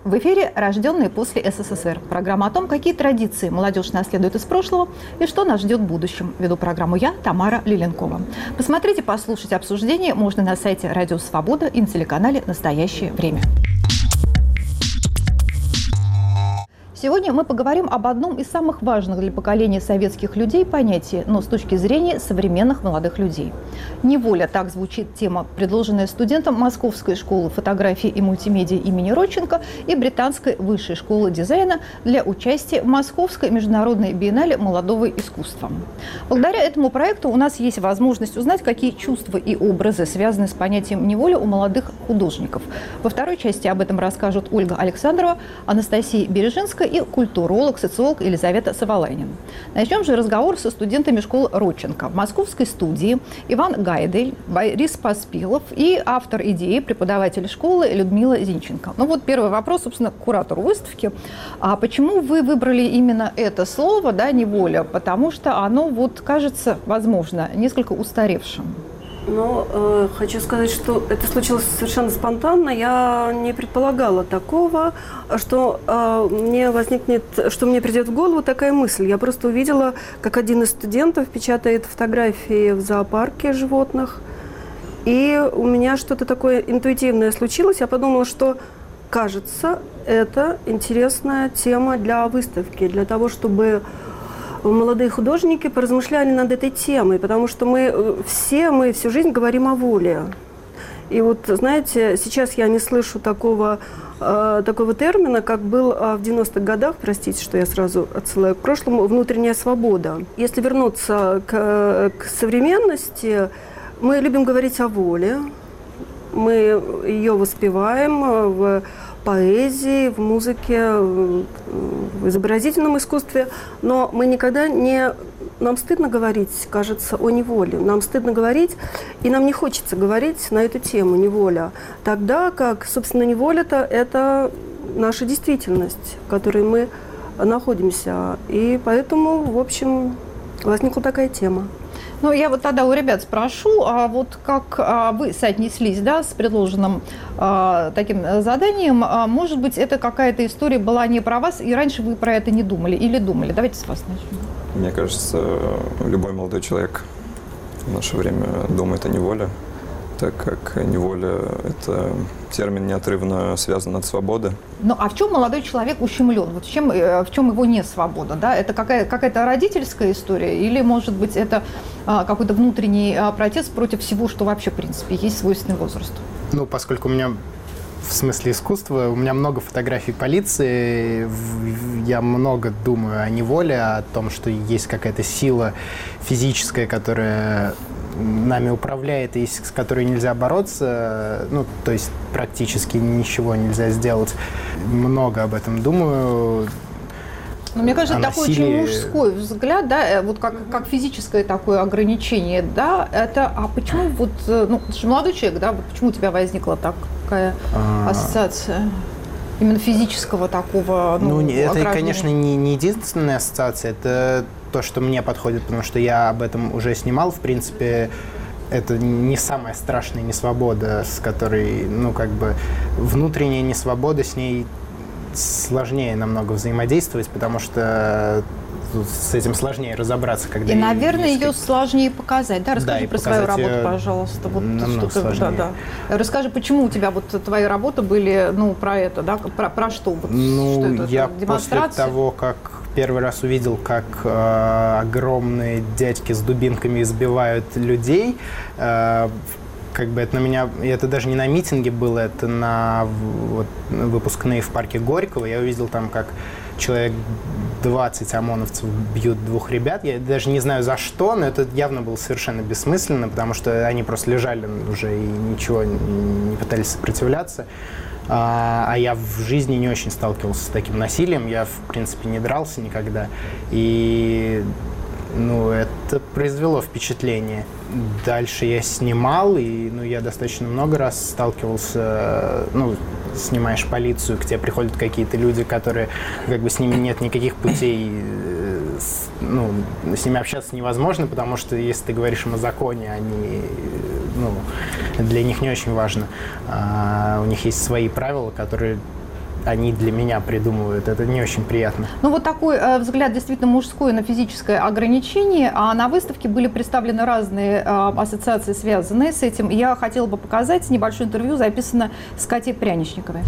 В эфире «Рожденные после СССР». Программа о том, какие традиции молодежь наследует из прошлого и что нас ждет в будущем. Веду программу я, Тамара Лиленкова. Посмотреть и послушать обсуждение можно на сайте «Радио Свобода» и на телеканале «Настоящее время». Сегодня мы поговорим об одном из самых важных для поколения советских людей понятий, но с точки зрения современных молодых людей. «Неволя» – так звучит тема, предложенная студентом Московской школы фотографии и мультимедиа имени Родченко и Британской высшей школы дизайна для участия в Московской международной биеннале молодого искусства. Благодаря этому проекту у нас есть возможность узнать, какие чувства и образы связаны с понятием «неволя» у молодых художников. Во второй части об этом расскажут Ольга Александрова, Анастасия Бережинская и культуролог, социолог Елизавета Савалайнин. Начнем же разговор со студентами школы Родченко. В московской студии Иван Гайдель, Борис Поспелов и автор идеи, преподаватель школы Людмила Зинченко. Ну вот первый вопрос, собственно, к куратору выставки. А почему вы выбрали именно это слово, да, «неволя»? Потому что оно, вот, кажется, возможно, несколько устаревшим. Но хочу сказать, что это случилось совершенно спонтанно. Я не предполагала такого, что мне придет в голову такая мысль. Я просто увидела, как один из студентов печатает фотографии в зоопарке животных. И у меня что-то такое интуитивное случилось. Я подумала, что, кажется, это интересная тема для выставки, для того, чтобы молодые художники поразмышляли над этой темой, потому что мы всю жизнь говорим о воле. И вот, знаете, сейчас я не слышу такого термина, как был в 90-х годах, простите, что я сразу отсылаю к прошлому, внутренняя свобода. Если вернуться к современности, мы любим говорить о воле, мы ее воспеваем в поэзии, в музыке, в изобразительном искусстве, но мы никогда не... Нам стыдно говорить, кажется, о неволе. Нам стыдно говорить, и нам не хочется говорить на эту тему «неволя». Тогда как, собственно, неволя-то – это наша действительность, в которой мы находимся. И поэтому, в общем, возникла такая тема. Ну, я вот тогда у ребят спрошу, а вот как вы соотнеслись, да, с предложенным таким заданием? Может быть, это какая-то история была не про вас, и раньше вы про это не думали или думали? Давайте с вас начнем. Мне кажется, любой молодой человек в наше время думает о неволе, так как неволя – это термин, неотрывно связан от свободы. Ну, а в чем молодой человек ущемлен? Вот в чем его не свобода? Да? Это какая-то родительская история? Или, может быть, это какой-то внутренний протест против всего, что вообще, в принципе, есть свойственный возрасту? Ну, поскольку у меня в смысле искусства, у меня много фотографий полиции, я много думаю о неволе, о том, что есть какая-то сила физическая, которая нами управляет и с которой нельзя бороться, ну, то есть практически ничего нельзя сделать. Много об этом думаю. Но мне кажется, это такой очень мужской взгляд, да, вот как физическое такое ограничение, да, это, а почему вот, ну, ты же молодой человек, да, вот почему у тебя возникла такая ассоциация? Именно физического такого, ну это, конечно, не единственная ассоциация, это то, что мне подходит, потому что я об этом уже снимал, в принципе, это не самая страшная несвобода, с которой, ну, как бы, внутренняя несвобода, с ней сложнее намного взаимодействовать, потому что с этим сложнее разобраться, когда... И, наверное, ее сложнее показать. Да, расскажи про свою работу, пожалуйста. Вот намного сложнее. Да. Расскажи, почему у тебя вот твои работы были, ну, про это, да, про что? Вот, ну, что это? Я демонстрация? после того, как первый раз увидел, как огромные дядьки с дубинками избивают людей, как бы это на меня, это даже не на митинге было, это на выпускные в парке Горького. Я увидел там, как человек 20 ОМОНовцев бьют двух ребят. Я даже не знаю за что, но это явно было совершенно бессмысленно, потому что они просто лежали уже и ничего не пытались сопротивляться. А я в жизни не очень сталкивался с таким насилием. Я, в принципе, не дрался никогда. И ну, это произвело впечатление. Дальше я снимал, и я достаточно много раз сталкивался, снимаешь полицию, к тебе приходят какие-то люди, которые, как бы, с ними нет никаких путей, с ними общаться невозможно, потому что если ты говоришь им о законе, они, для них не очень важно. У них есть свои правила, которые они для меня придумывают. Это не очень приятно. Ну вот такой взгляд действительно мужской на физическое ограничение, а на выставке были представлены разные ассоциации, связанные с этим. Я хотела бы показать небольшое интервью, записанное с Катей Пряничниковой.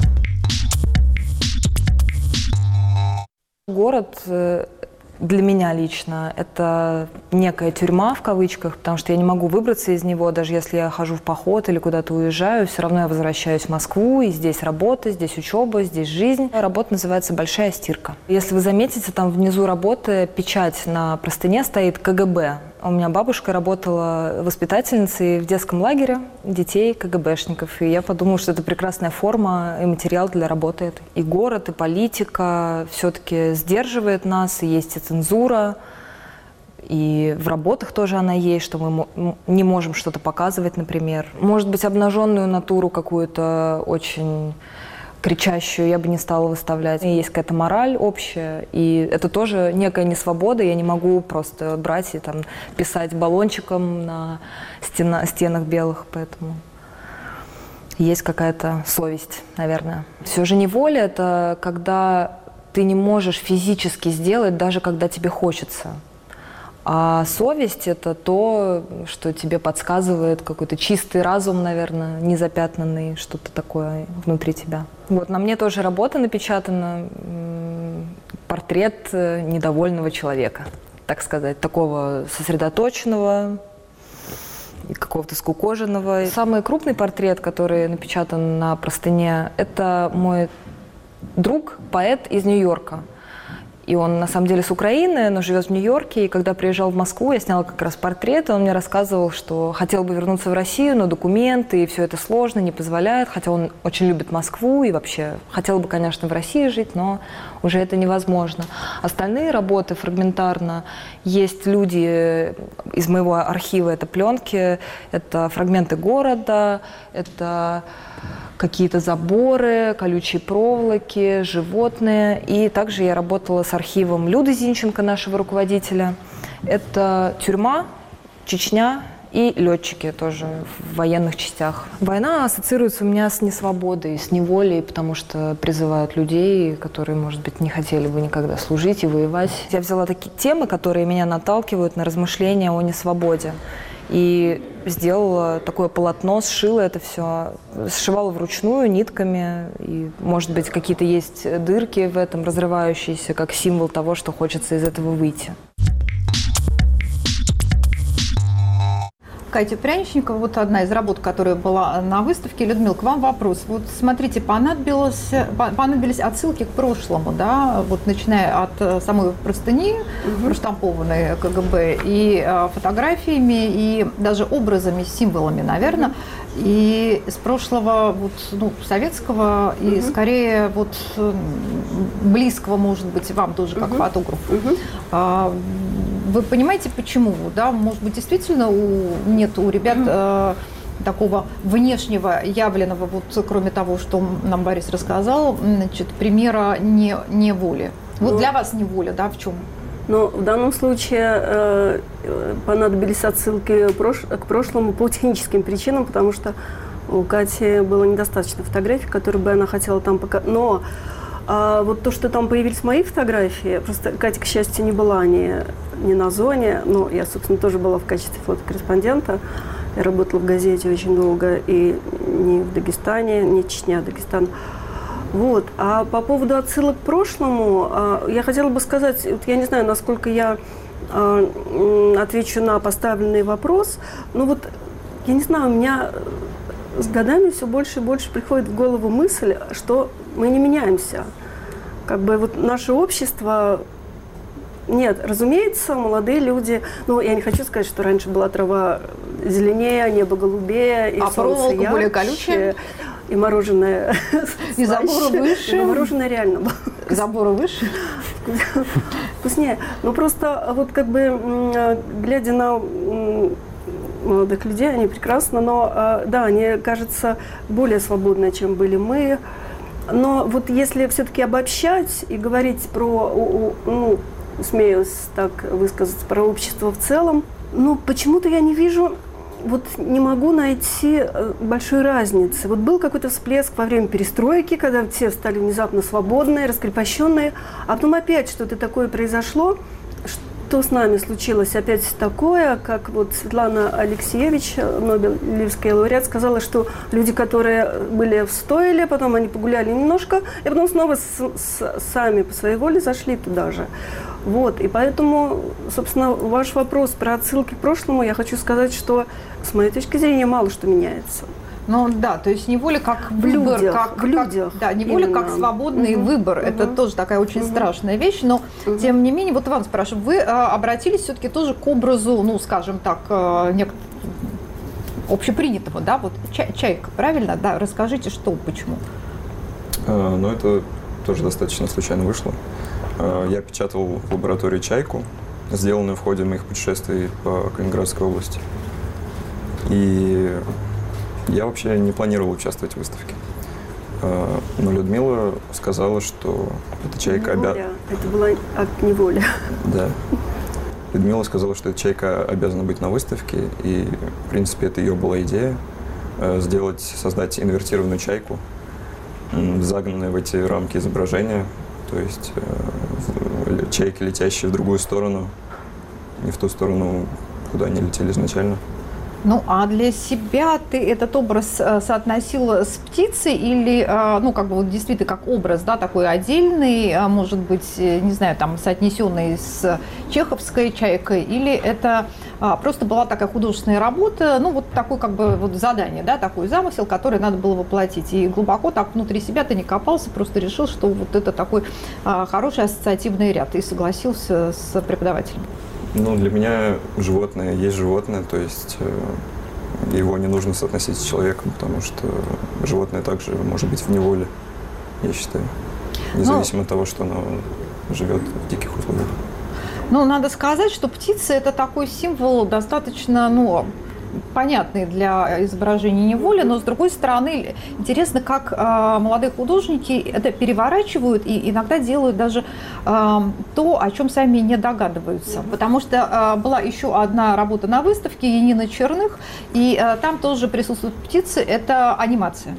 Город для меня лично это некая тюрьма в кавычках, потому что я не могу выбраться из него, даже если я хожу в поход или куда-то уезжаю, все равно я возвращаюсь в Москву, и здесь работа, здесь учеба, здесь жизнь. Работа называется «Большая стирка». Если вы заметите, там внизу работы печать на простыне стоит КГБ. У меня бабушка работала воспитательницей в детском лагере детей КГБшников, и я подумала, что это прекрасная форма и материал для работы. И город, и политика все-таки сдерживает нас, и есть и цензура, и в работах тоже она есть, что мы не можем что-то показывать, например. Может быть, обнаженную натуру какую-то очень кричащую я бы не стала выставлять. И есть какая-то мораль общая, и это тоже некая несвобода. Я не могу просто брать и там писать баллончиком на стенах белых, поэтому есть какая-то совесть, наверное. Все же неволя – это когда ты не можешь физически сделать, даже когда тебе хочется. А совесть – это то, что тебе подсказывает какой-то чистый разум, наверное, незапятнанный, что-то такое внутри тебя. Вот, на мне тоже работа напечатана, портрет недовольного человека, так сказать, такого сосредоточенного, какого-то скукоженного. Самый крупный портрет, который напечатан на простыне, это мой друг, поэт из Нью-Йорка. И он на самом деле с Украины, но живет в Нью-Йорке. И когда приезжал в Москву, я сняла как раз портрет, и он мне рассказывал, что хотел бы вернуться в Россию, но документы и все это сложно, не позволяют. Хотя он очень любит Москву и вообще хотел бы, конечно, в России жить, но уже это невозможно. Остальные работы фрагментарно. Есть люди из моего архива, это пленки, это фрагменты города, это какие-то заборы, колючие проволоки, животные. И также я работала с архивом Люды Зинченко, нашего руководителя. Это тюрьма, Чечня и летчики тоже в военных частях. Война ассоциируется у меня с несвободой, с неволей, потому что призывают людей, которые, может быть, не хотели бы никогда служить и воевать. Я взяла такие темы, которые меня наталкивают на размышления о несвободе. И сделала такое полотно, сшила это все, сшивала вручную нитками. И, может быть, какие-то есть дырки в этом, разрывающиеся, как символ того, что хочется из этого выйти. Катя Пряничникова, вот одна из работ, которая была на выставке. Людмила, к вам вопрос. Вот смотрите, понадобились отсылки к прошлому, да, вот начиная от самой простыни, проштампованной КГБ, и фотографиями, и даже образами, символами, наверное, и с прошлого вот, ну, советского, и скорее вот близкого, может быть, вам тоже как фотографу. Вы понимаете, почему? Да? Может быть, действительно нет у ребят такого внешнего, явленного, вот, кроме того, что нам Борис рассказал, значит, примера неволи. Вот для вас неволя, да, в чем? Но в данном случае понадобились отсылки к прошлому по техническим причинам, потому что у Кати было недостаточно фотографий, которые бы она хотела там показать. Но вот то, что там появились мои фотографии, просто Катя, к счастью, не была ни на зоне, но я, собственно, тоже была в качестве фотокорреспондента. Я работала в газете очень долго, и не в Дагестане, не Чечня, а Дагестан. Вот. А по поводу отсылок к прошлому, я хотела бы сказать, вот я не знаю, насколько я отвечу на поставленный вопрос, но вот, я не знаю, у меня с годами все больше и больше приходит в голову мысль, что мы не меняемся. Как бы вот наше общество... Нет, разумеется, молодые люди... Ну, я не хочу сказать, что раньше была трава зеленее, небо голубее, и солнце ярче, более колючее, и мороженое и заборы выше. И мороженое реально было. Заборы выше. Вкуснее. Ну, просто вот как бы, глядя на молодых людей, они прекрасны, но, да, они, кажется, более свободны, чем были мы. Но вот если все-таки обобщать и говорить про... Ну, смеюсь так высказаться, про общество в целом. Но почему-то я не вижу вот не могу найти большой разницы. Вот был какой-то всплеск во время перестройки, когда все стали внезапно свободные, раскрепощенные, а потом опять что-то такое произошло. Что с нами случилось опять такое, как вот Светлана Алексеевич, Нобелевский лауреат, сказала, что люди, которые были в стойле, потом они погуляли немножко, и потом снова сами по своей воле зашли туда же. Вот, и поэтому, собственно, ваш вопрос про отсылки к прошлому, я хочу сказать, что, с моей точки зрения, мало что меняется. Ну да, то есть неволя как выбор, в людях. Да, неволя именно. как свободный выбор. Это тоже такая очень страшная вещь, но тем не менее, вот Иван спрашивает, вы обратились все-таки тоже к образу, ну, скажем так, общепринятого, да, вот чайка, правильно? Да, расскажите, что, почему? Ну, это тоже достаточно случайно вышло. Я печатал в лаборатории чайку, сделанную в ходе моих путешествий по Калининградской области. И я вообще не планировал участвовать в выставке. Но Людмила сказала, что эта чайка обязана... Это была акт неволи. Да. Людмила сказала, что эта чайка обязана быть на выставке, и, в принципе, это ее была идея создать инвертированную чайку, загнанную в эти рамки изображения, то есть чайки, летящие в другую сторону, не в ту сторону, куда они летели изначально. Ну, а для себя ты этот образ соотносила с птицей или, ну, как бы вот действительно как образ, да, такой отдельный, может быть, не знаю, там, соотнесенный с чеховской чайкой, или это просто была такая художественная работа, ну, вот такой как бы вот задание, да, такой замысел, который надо было воплотить. И глубоко так внутри себя ты не копался, просто решил, что вот это такой хороший ассоциативный ряд, и согласился с преподавателем. Ну, для меня животное есть животное, то есть его не нужно соотносить с человеком, потому что животное также может быть в неволе, я считаю, независимо от того, что оно живет в диких условиях. Ну, надо сказать, что птица – это такой символ достаточно, ну, понятный для изображения неволи, но, с другой стороны, интересно, как молодые художники это переворачивают и иногда делают даже то, о чем сами не догадываются. Потому что была еще одна работа на выставке Янины Черных, и там тоже присутствуют птицы – это анимация.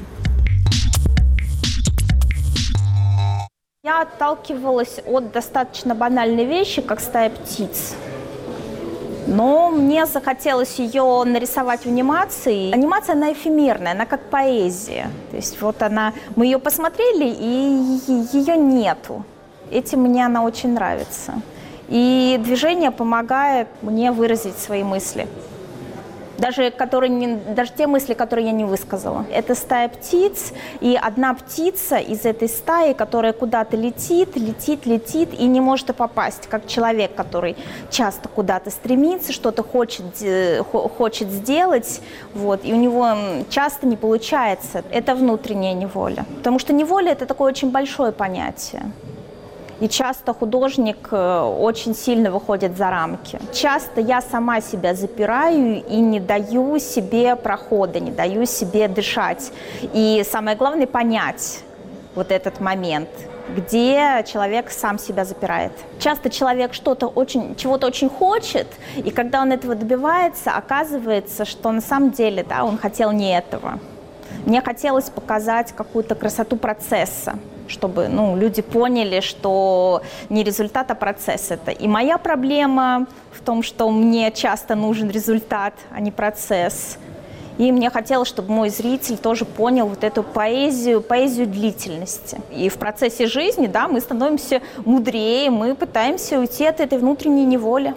Я отталкивалась от достаточно банальной вещи, как стая птиц. Но мне захотелось ее нарисовать в анимации. Анимация, она эфемерная, она как поэзия. То есть вот она, мы ее посмотрели, и ее нету. Этим мне она очень нравится. И движение помогает мне выразить свои мысли. Даже те мысли, которые я не высказала. Это стая птиц, и одна птица из этой стаи, которая куда-то летит и не может и попасть, как человек, который часто куда-то стремится, что-то хочет сделать, вот, и у него часто не получается. Это внутренняя неволя. Потому что неволя – это такое очень большое понятие. И часто художник очень сильно выходит за рамки. Часто я сама себя запираю и не даю себе прохода, не даю себе дышать. И самое главное – понять вот этот момент, где человек сам себя запирает. Часто человек чего-то очень хочет, и когда он этого добивается, оказывается, что на самом деле, да, он хотел не этого. Мне хотелось показать какую-то красоту процесса, чтобы люди поняли, что не результат, а процесс это. И моя проблема в том, что мне часто нужен результат, а не процесс. И мне хотелось, чтобы мой зритель тоже понял вот эту поэзию длительности. И в процессе жизни, да, мы становимся мудрее, мы пытаемся уйти от этой внутренней неволи.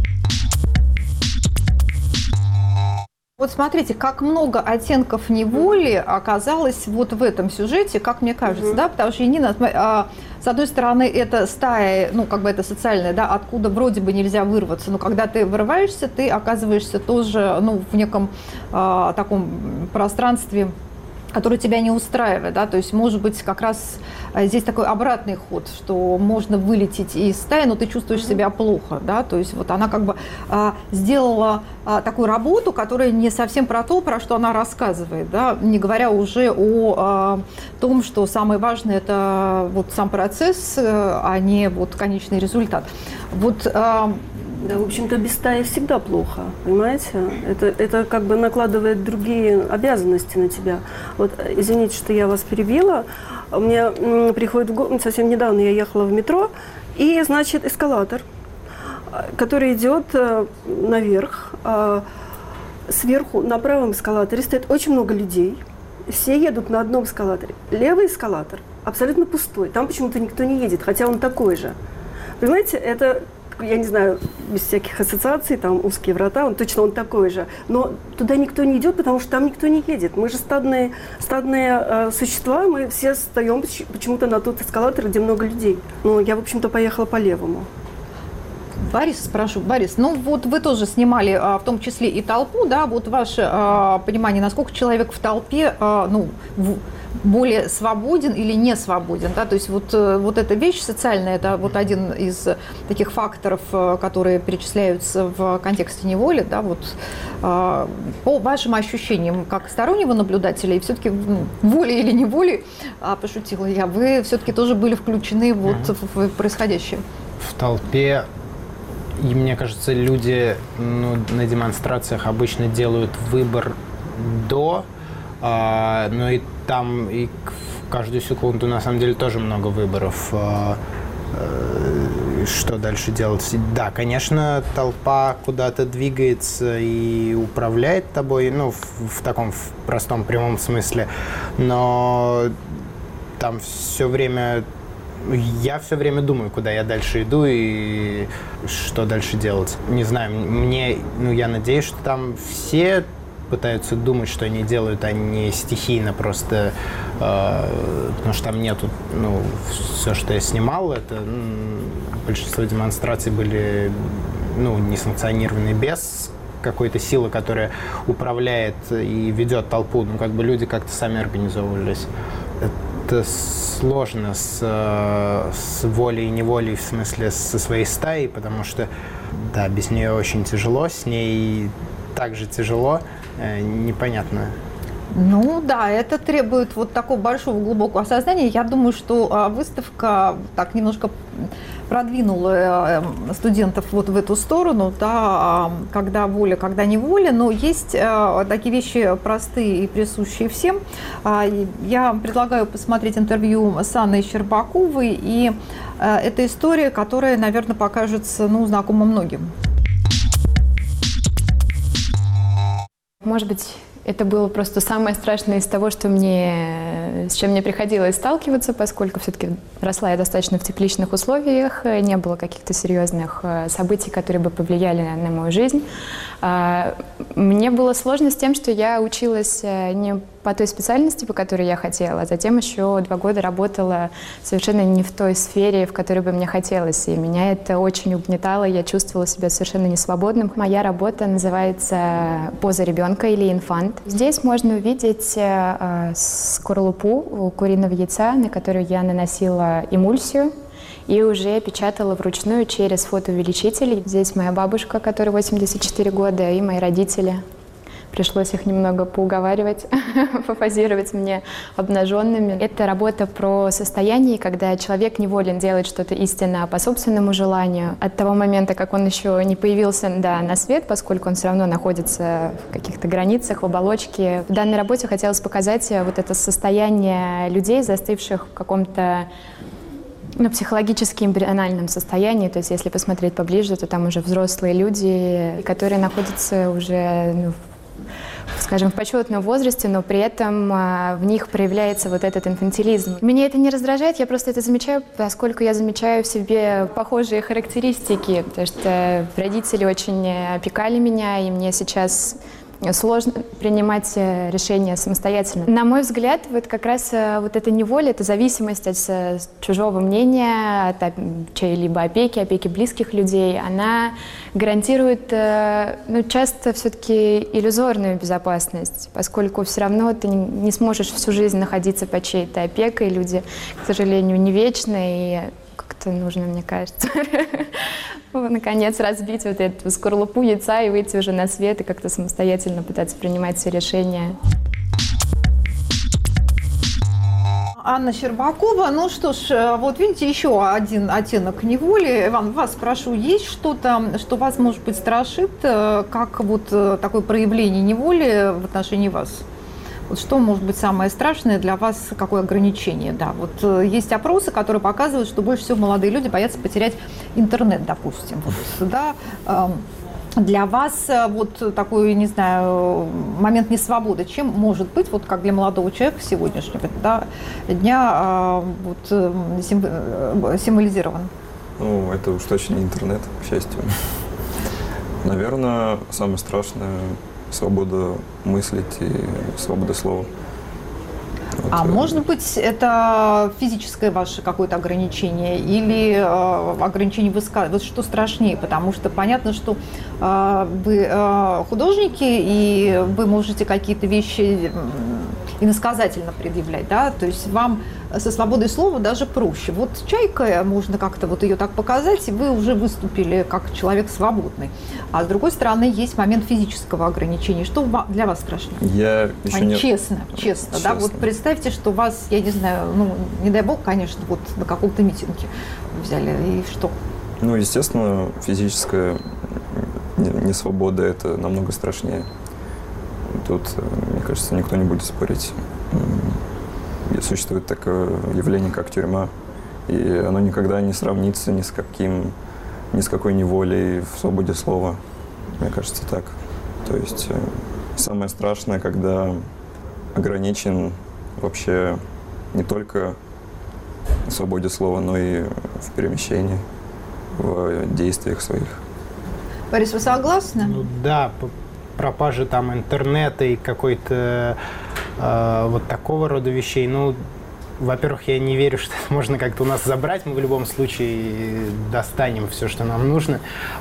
Вот смотрите, как много оттенков неволи оказалось вот в этом сюжете, как мне кажется, да, потому что Янина, с одной стороны, это стая, это социальная, да, откуда вроде бы нельзя вырваться, но когда ты вырываешься, ты оказываешься тоже, в неком таком пространстве, который тебя не устраивает, да, то есть, может быть, как раз здесь такой обратный ход, что можно вылететь из стаи, но ты чувствуешь себя плохо, да, то есть вот она как бы сделала такую работу, которая не совсем про то, про что она рассказывает, да, не говоря уже о том, что самое важное – это вот сам процесс, а не вот конечный результат. Вот Да, в общем-то, без стаи всегда плохо, понимаете? Это как бы накладывает другие обязанности на тебя. Вот, извините, что я вас перебила. Мне приходит в голову, совсем недавно я ехала в метро, и, значит, эскалатор, который идет наверх. Сверху на правом эскалаторе стоит очень много людей. Все едут на одном эскалаторе. Левый эскалатор абсолютно пустой. Там почему-то никто не едет, хотя он такой же. Понимаете, это, я не знаю, без всяких ассоциаций, там узкие врата, он такой же. Но туда никто не идет, потому что там никто не едет. Мы же стадные существа, мы все встаем почему-то на тот эскалатор, где много людей. Но я, в общем-то, поехала по левому. Борис, спрошу. Борис, ну вот вы тоже снимали в том числе и толпу, да, вот ваше понимание, насколько человек в толпе, более свободен или не свободен, да, то есть вот эта вещь социальная, это вот один из таких факторов, которые перечисляются в контексте неволи, да, вот по вашим ощущениям, как стороннего наблюдателя, и все-таки волей или неволей, пошутила я, вы все-таки тоже были включены вот в происходящее. В толпе, и мне кажется, люди на демонстрациях обычно делают выбор но и там и в каждую секунду на самом деле тоже много выборов, что дальше делать. Да, конечно, толпа куда-то двигается и управляет тобой, в таком в простом прямом смысле, но там я все время думаю, куда я дальше иду и что дальше делать. Не знаю, я надеюсь, что там все пытаются думать, что они делают, а не стихийно просто, потому что там нету, все, что я снимал, это большинство демонстраций были, несанкционированные, без какой-то силы, которая управляет и ведет толпу, люди как-то сами организовывались. Это сложно с волей и неволей, в смысле со своей стаей, потому что, да, без нее очень тяжело, с ней также тяжело, непонятно. Да, это требует вот такого большого глубокого осознания. Я думаю, что выставка так немножко продвинула студентов вот в эту сторону, да, когда воля, когда неволя, но есть такие вещи простые и присущие всем. Я предлагаю посмотреть интервью с Анной Щербаковой, и это история, которая, наверное, покажется, знакома многим. Может быть, это было просто самое страшное из того, с чем мне приходилось сталкиваться, поскольку все-таки росла я достаточно в тепличных условиях, не было каких-то серьезных событий, которые бы повлияли на мою жизнь. Мне было сложно с тем, что я училась не по той специальности, по которой я хотела, а затем еще 2 года работала совершенно не в той сфере, в которой бы мне хотелось. И меня это очень угнетало, я чувствовала себя совершенно несвободным. Моя работа называется «Поза ребенка» или «Инфант». Здесь можно увидеть скорлупу куриного яйца, на которую я наносила эмульсию и уже печатала вручную через фотоувеличитель. Здесь моя бабушка, которой 84 года, и мои родители. Пришлось их немного поуговаривать, попозировать мне обнаженными. Это работа про состояние, когда человек неволен делать что-то истинно по собственному желанию. От того момента, как он еще не появился на свет, поскольку он все равно находится в каких-то границах, в оболочке. В данной работе хотелось показать вот это состояние людей, застывших в каком-то психологически эмбриональном состоянии. То есть если посмотреть поближе, то там уже взрослые люди, которые находятся уже скажем, в почетном возрасте, но при этом в них проявляется вот этот инфантилизм. Меня это не раздражает, я просто это замечаю, поскольку я замечаю в себе похожие характеристики, потому что родители очень опекали меня, и мне сейчас сложно принимать решения самостоятельно. На мой взгляд, вот как раз вот эта неволя, эта зависимость от чужого мнения, от чьей-либо опеки близких людей, она гарантирует, часто все-таки иллюзорную безопасность, поскольку все равно ты не сможешь всю жизнь находиться под чьей-то опекой. Люди, к сожалению, не вечны, и как-то нужно, мне кажется, наконец разбить вот эту скорлупу яйца и выйти уже на свет и как-то самостоятельно пытаться принимать все решения. Анна Щербакова. Ну что ж, вот видите, еще один оттенок неволи. Иван, вас спрошу, есть что-то, что вас, может быть, страшит, как вот такое проявление неволи в отношении вас? Вот что может быть самое страшное для вас, какое ограничение? Да, вот есть опросы, которые показывают, что больше всего молодые люди боятся потерять интернет, допустим. Вот, да, для вас вот такой, не знаю, момент несвободы, чем может быть, вот как для молодого человека сегодняшнего дня, вот, символизирован? Ну, это уж точно не интернет, к счастью. Наверное, самое страшное – свобода мыслить и свобода слова. Вот, может быть, это физическое ваше какое-то ограничение или ограничение высказывания? Вот что страшнее? Потому что понятно, что вы художники, и вы можете какие-то вещи иносказательно предъявлять, да? То есть вам со свободой слова даже проще. Вот «Чайка», можно как-то вот ее так показать, и вы уже выступили как человек свободный. А с другой стороны, есть момент физического ограничения. Что для вас страшнее? Я еще честно, да? Вот представьте, что вас, я не знаю, ну, не дай бог, конечно, вот на каком-то митинге взяли, и что? Ну, естественно, физическая несвобода – это намного страшнее. Тут, мне кажется, никто не будет спорить. Существует такое явление, как тюрьма, и оно никогда не сравнится ни с какой неволей в свободе слова. Мне кажется, так. То есть самое страшное, когда ограничен вообще не только в свободе слова, но и в перемещении, в действиях своих. Борис, вы согласны? Ну, да, пропажа там интернета и какой-то вот такого рода вещей. Ну, во-первых, я не верю, что это можно как-то у нас забрать. Мы в любом случае достанем все, что нам нужно.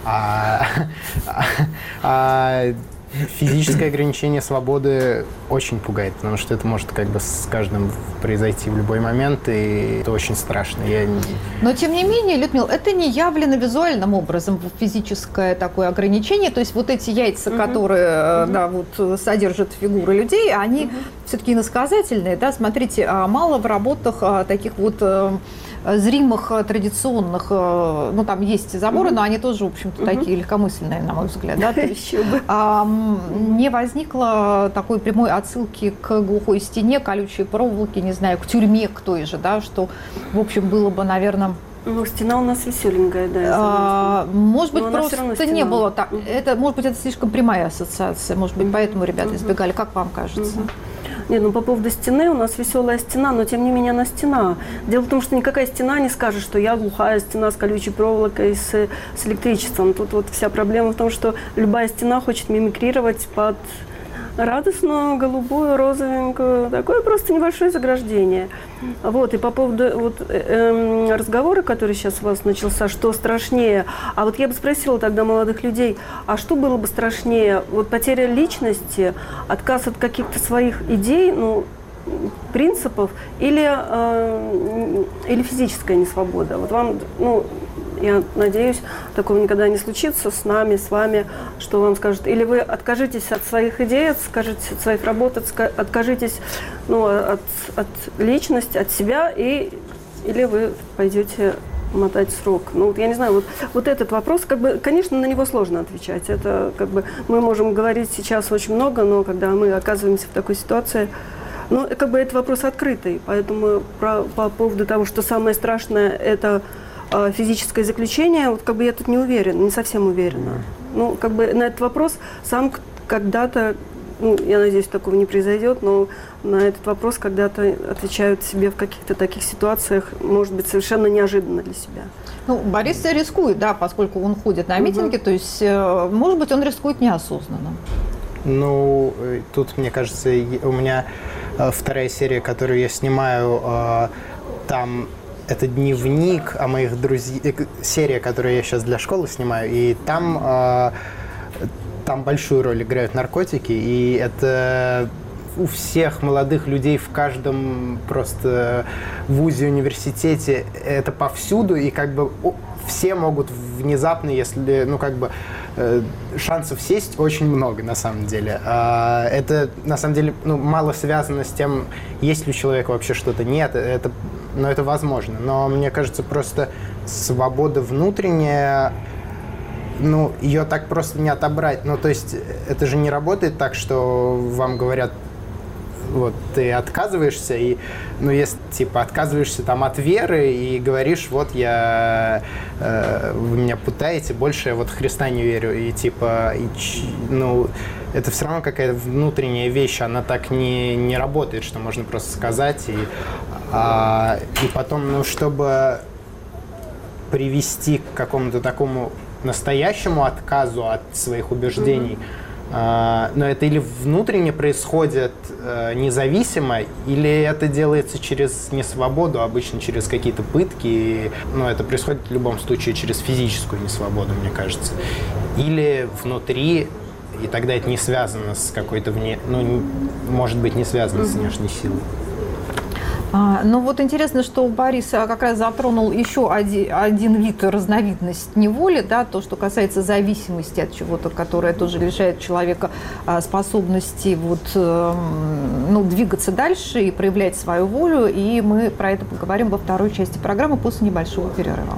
Физическое ограничение свободы очень пугает, потому что это может как бы с каждым произойти в любой момент, и это очень страшно. Но тем не менее, Людмила, это не явлено визуальным образом физическое такое ограничение. То есть вот эти яйца, которые да, вот, содержат фигуры людей, они все-таки иносказательные. Да? Смотрите, мало в работах таких вот зримых, традиционных, ну там есть заборы, но они тоже, в общем-то, такие легкомысленные, на мой взгляд. Да? То есть, не возникло такой прямой отсылки к глухой стене, колючей проволоке, не знаю, к тюрьме, к той же, да, что, в общем, было бы, наверное... Ну, стена у нас веселенькая, да. Может быть, просто не было так. Это, может быть, это слишком прямая ассоциация, может быть, поэтому ребята избегали. Как вам кажется? Нет, ну по поводу стены, у нас веселая стена, но тем не менее она стена. Дело в том, что никакая стена не скажет, что я глухая стена с колючей проволокой, с электричеством. Тут вот вся проблема в том, что любая стена хочет мимикрировать под радостную, голубую, розовенькую, такое просто небольшое заграждение. Вот, и по поводу вот, разговора, который сейчас у вас начался, что страшнее, а вот я бы спросила тогда молодых людей, а что было бы страшнее, вот потеря личности, отказ от каких-то своих идей, ну, принципов, или физическая несвобода? Вот вам, ну, я надеюсь, такого никогда не случится с нами, с вами, что вам скажут. Или вы откажитесь от своих идей, откажитесь от своих работ, откажитесь, ну, от личности, от себя, или вы пойдете мотать срок. Ну, вот я не знаю, вот этот вопрос, как бы, конечно, на него сложно отвечать. Это, как бы, мы можем говорить сейчас очень много, но когда мы оказываемся в такой ситуации, ну, как бы, это вопрос открытый. Поэтому по поводу того, что самое страшное – это физическое заключение, вот как бы я тут не уверена, не совсем уверена. Ну, как бы на этот вопрос сам когда-то, ну, я надеюсь, такого не произойдет, но на этот вопрос когда-то отвечают себе в каких-то таких ситуациях, может быть, совершенно неожиданно для себя. Ну, Борис рискует, да, поскольку он ходит на митинги, то есть, может быть, он рискует неосознанно. Ну, тут, мне кажется, у меня вторая серия, которую я снимаю, там это дневник о моих друзьях, серия, которую я сейчас для школы снимаю, и там большую роль играют наркотики, и это у всех молодых людей в каждом просто вузе, университете, это повсюду, и как бы все могут внезапно, если, шансов сесть очень много, на самом деле. Это, на самом деле, мало связано с тем, есть ли у человека вообще что-то. Нет, это возможно. Но мне кажется, просто свобода внутренняя, ее так просто не отобрать. То есть это же не работает так, что вам говорят, вот, ты отказываешься, и, если, отказываешься от веры и говоришь, вот, вы меня путаете, больше я в Христа не верю, и, это все равно какая-то внутренняя вещь, она так не работает, что можно просто сказать, и потом, чтобы привести к какому-то такому настоящему отказу от своих убеждений, но это или внутренне происходит независимо, или это делается через несвободу, обычно через какие-то пытки. Это происходит в любом случае через физическую несвободу, мне кажется. Или внутри, и тогда это не связано с какой-то может быть, не связано с внешней силой. Интересно, что Борис как раз затронул еще один вид, разновидность неволи, да, то, что касается зависимости от чего-то, которое тоже лишает человека способности двигаться дальше и проявлять свою волю. И мы про это поговорим во второй части программы после небольшого перерыва.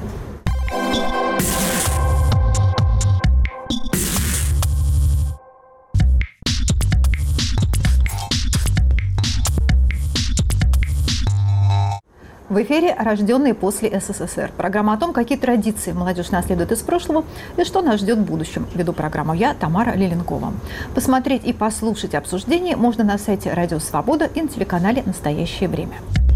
В эфире «Рожденные после СССР». Программа о том, какие традиции молодежь наследует из прошлого и что нас ждет в будущем. Веду программу я, Тамара Леленкова. Посмотреть и послушать обсуждение можно на сайте «Радио Свобода» и на телеканале «Настоящее время».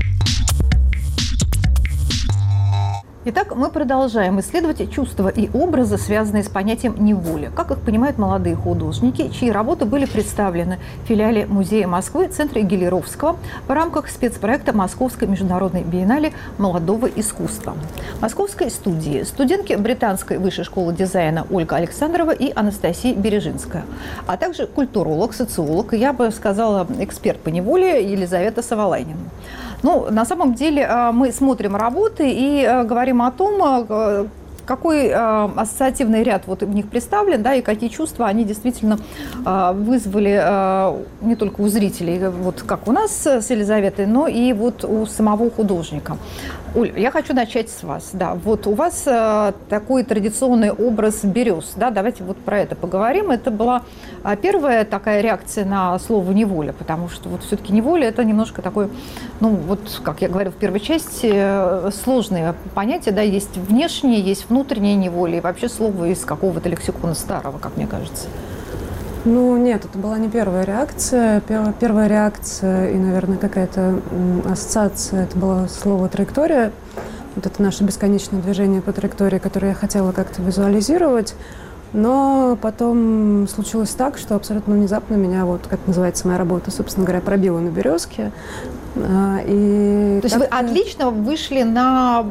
Итак, мы продолжаем исследовать чувства и образы, связанные с понятием неволи. Как их понимают молодые художники, чьи работы были представлены в филиале Музея Москвы, Центра Гелеровского в рамках спецпроекта Московской международной биеннале молодого искусства. В московской студии студентки Британской высшей школы дизайна Ольга Александрова и Анастасия Бережинская, а также культуролог, социолог, я бы сказала, эксперт по неволе Елизавета Савалайнина. На самом деле мы смотрим работы и говорим о том, какой ассоциативный ряд в них представлен, да, и какие чувства они действительно вызвали не только у зрителей, как у нас с Елизаветой, но и у самого художника. Оль, я хочу начать с вас. Да, у вас такой традиционный образ берез. Да, давайте про это поговорим. Это была первая такая реакция на слово «неволя», потому что все-таки неволя – это немножко такое, как я говорила в первой части, сложное понятие. Да, есть внешнее, есть внутренняя неволя, и вообще слово из какого-то лексикона старого, как мне кажется. Нет, это была не первая реакция. Первая реакция и, наверное, какая-то ассоциация, это было слово «траектория». Это наше бесконечное движение по траектории, которое я хотела как-то визуализировать. Но потом случилось так, что абсолютно внезапно меня, как называется моя работа, собственно говоря, пробила на березке. То есть вы отлично вышли на,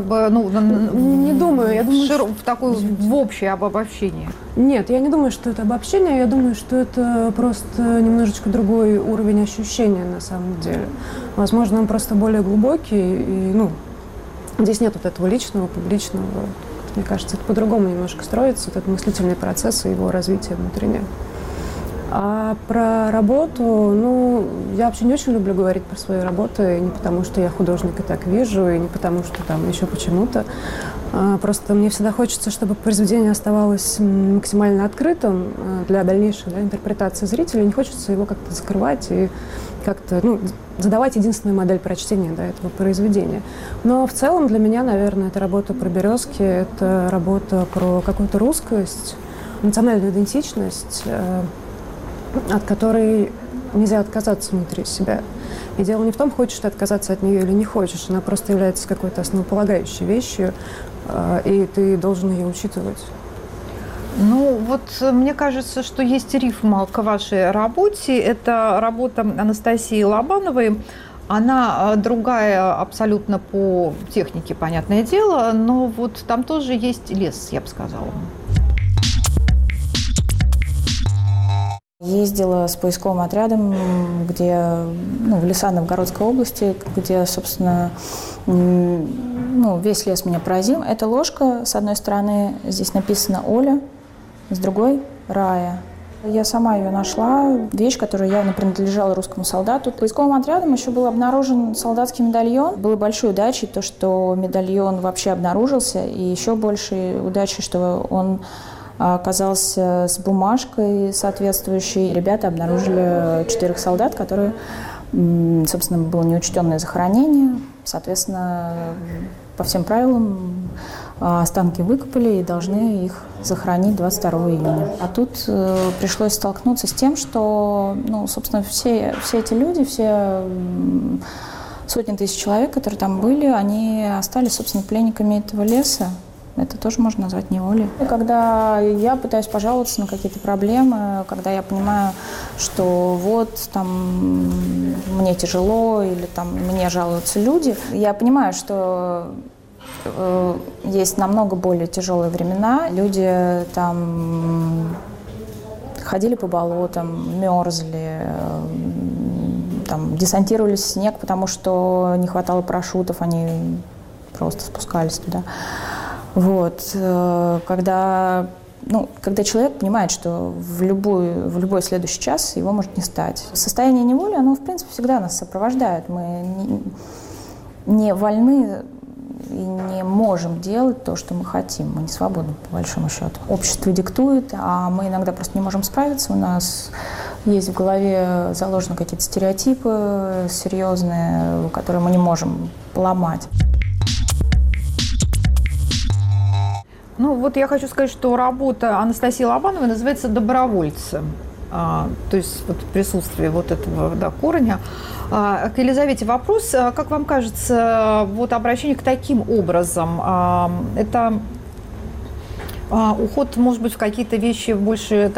не думаю, я думаю, в общее обобщение. Нет, я не думаю, что это обобщение, я думаю, что это просто немножечко другой уровень ощущения на самом деле. Возможно, он просто более глубокий, и, здесь нет этого личного, публичного. Мне кажется, это по-другому немножко строится, этот мыслительный процесс и его развитие внутреннее. А про работу, я вообще не очень люблю говорить про свои работы, не потому что я художник и так вижу, и не потому что еще почему-то. Просто мне всегда хочется, чтобы произведение оставалось максимально открытым для дальнейшей интерпретации зрителя. Не хочется его как-то закрывать и как-то задавать единственную модель прочтения этого произведения. Но в целом для меня, наверное, это работа про березки, это работа про какую-то русскость, национальную идентичность, от которой нельзя отказаться внутри себя. И дело не в том, хочешь ты отказаться от нее или не хочешь. Она просто является какой-то основополагающей вещью, и ты должен ее учитывать. Мне кажется, что есть рифма к вашей работе. Это работа Анастасии Лобановой. Она другая абсолютно по технике, понятное дело, но там тоже есть лес, я бы сказала. Ездила с поисковым отрядом, где, в леса Новгородской области, где, собственно, весь лес меня поразил. Эта ложка, с одной стороны, здесь написано «Оля», с другой – «Рая». Я сама ее нашла, вещь, которая явно принадлежала русскому солдату. Поисковым отрядом еще был обнаружен солдатский медальон. Было большой удачей то, что медальон вообще обнаружился, и еще большей удачей, что он оказался с бумажкой соответствующей. Ребята обнаружили 4 солдат, которые, собственно, было неучтенное захоронение. Соответственно, по всем правилам останки выкопали и должны их захоронить 22 июня. А тут пришлось столкнуться с тем, что, собственно, все эти люди, все сотни тысяч человек, которые там были, они остались, собственно, пленниками этого леса. Это тоже можно назвать неволей. И когда я пытаюсь пожаловаться на какие-то проблемы, когда я понимаю, что вот там мне тяжело или там мне жалуются люди, я понимаю, что есть намного более тяжелые времена. Люди там ходили по болотам, мерзли, там десантировались в снег, потому что не хватало парашютов, они просто спускались туда. Вот. Когда человек понимает, что в любой следующий час его может не стать. Состояние неволи, оно, в принципе, всегда нас сопровождает. Мы не вольны и не можем делать то, что мы хотим. Мы не свободны, по большому счету. Общество диктует, а мы иногда просто не можем справиться. У нас есть в голове заложены какие-то стереотипы серьезные, которые мы не можем поломать. Я хочу сказать, что работа Анастасии Лобановой называется «Добровольцы». То есть присутствие этого корня. К Елизавете вопрос. Как вам кажется, обращение к таким образом, это уход, может быть, в какие-то вещи больше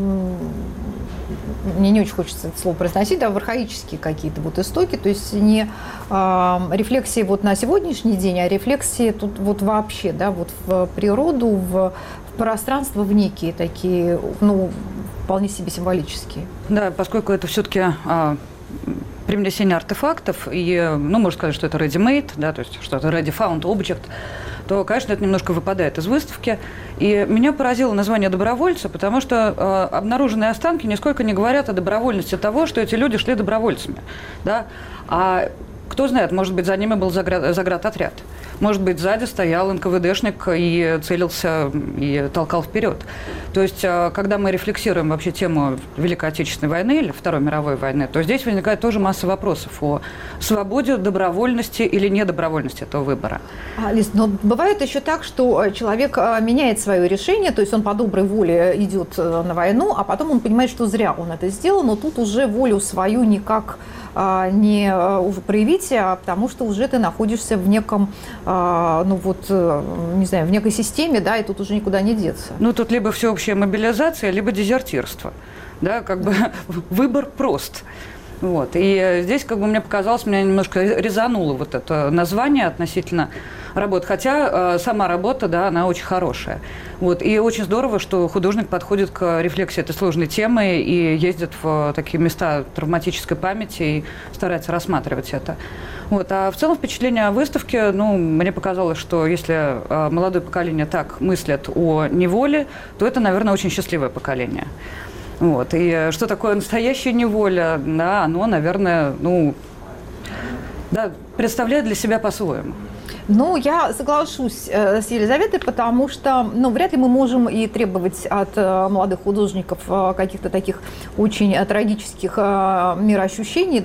мне не очень хочется это слово произносить, в архаические какие-то истоки, то есть не рефлексии на сегодняшний день, а рефлексии тут вообще, в природу, в пространство, в некие такие, вполне себе символические. Да, поскольку это все-таки привнесение артефактов, и, можно сказать, что это ready-made, то есть что это ready-found object, то, конечно, это немножко выпадает из выставки. И меня поразило название «добровольцы», потому что обнаруженные останки нисколько не говорят о добровольности того, что эти люди шли добровольцами. Да? А кто знает, может быть, за ними был заградотряд. Может быть, сзади стоял НКВДшник и целился, и толкал вперед. То есть, когда мы рефлексируем вообще тему Великой Отечественной войны или Второй мировой войны, то здесь возникает тоже масса вопросов о свободе, добровольности или недобровольности этого выбора. Лиз, но бывает еще так, что человек меняет свое решение, то есть он по доброй воле идет на войну, а потом он понимает, что зря он это сделал, но тут уже волю свою никак не проявить, потому что уже ты находишься в неком, не знаю, в некой системе, и тут уже никуда не деться. Тут либо всеобщая мобилизация, либо дезертирство. Да, выбор прост. И здесь, мне показалось, меня немножко резануло это название относительно работы. Хотя сама работа, она очень хорошая. И очень здорово, что художник подходит к рефлексии этой сложной темы и ездит в такие места травматической памяти и старается рассматривать это. А в целом впечатление о выставке, мне показалось, что если молодое поколение так мыслит о неволе, то это, наверное, очень счастливое поколение. И что такое настоящая неволя, оно, наверное, представляет для себя по-своему. Я соглашусь с Елизаветой, потому что, вряд ли мы можем и требовать от молодых художников каких-то таких очень трагических мироощущений,